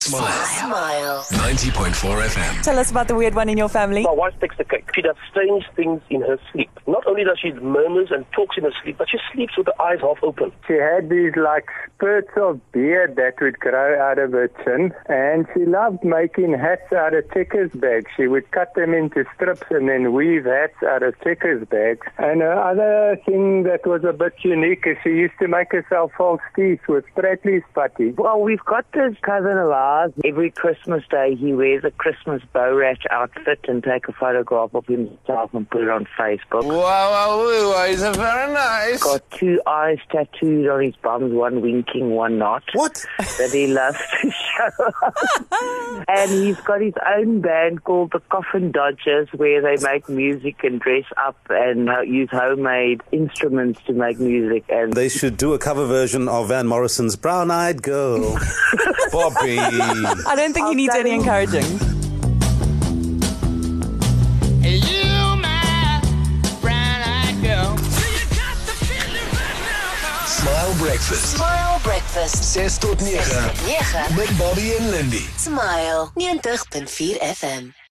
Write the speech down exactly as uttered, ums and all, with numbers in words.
Smile. Smile. ninety point four F M. Tell us about the weird one in your family. My wife takes the cake. She does strange things in her sleep. Not only does she murmurs and talks in her sleep, but she sleeps with her eyes half open. She had these like spurts of beard that would grow out of her chin, and she loved making hats out of checkers bags. She would cut them into strips and then weave hats out of checkers bags. And her other thing that was a bit unique is she used to make herself false teeth with Spratley's putty. Well, we've got this cousin of ours. Every Christmas day, he wears a Christmas bow ratch outfit and take a photograph of himself and put it on Facebook. Wow, wow, wow, he's a very nice. Got two eyes tattooed on his bums, one winking, one not. What? That he loves to show. And he's got his own band called the Coffin Dodgers, where they make music and dress up and uh, use homemade instruments to make music. And they should do a cover version of Van Morrison's Brown Eyed Girl. Bobby. I don't think he needs any encouraging. You, my brown-eyed girl. Smile Breakfast. Smile Breakfast. ses tot nege. nege. Met Bobby en Lindy. Smile ninety point four F M.